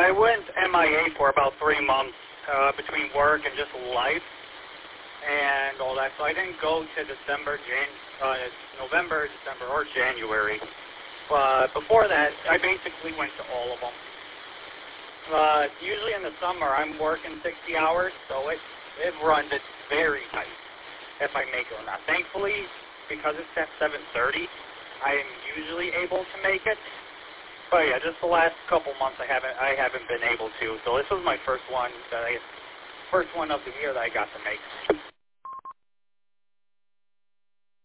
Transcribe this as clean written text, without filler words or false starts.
I went MIA for about 3 months between work and just life and all that. So I didn't go to November, December, or January. But before that, I basically went to all of them. Usually in the summer, I'm working 60 hours, so it runs it very tight if I make it or not. Thankfully, because it's at 7:30, I am usually able to make it. But yeah, just the last couple months I haven't been able to. So this was my first one of the year that I got to make.